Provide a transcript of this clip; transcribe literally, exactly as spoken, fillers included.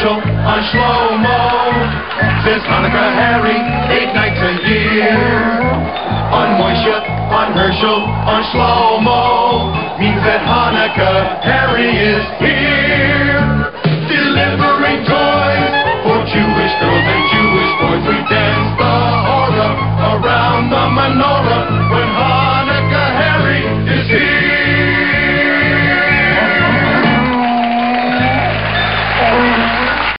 Herschel on Shlomo. Says Hanukkah Harry eight nights a year. On Moshe, on Herschel, on Shlomo means that Hanukkah Harry is here.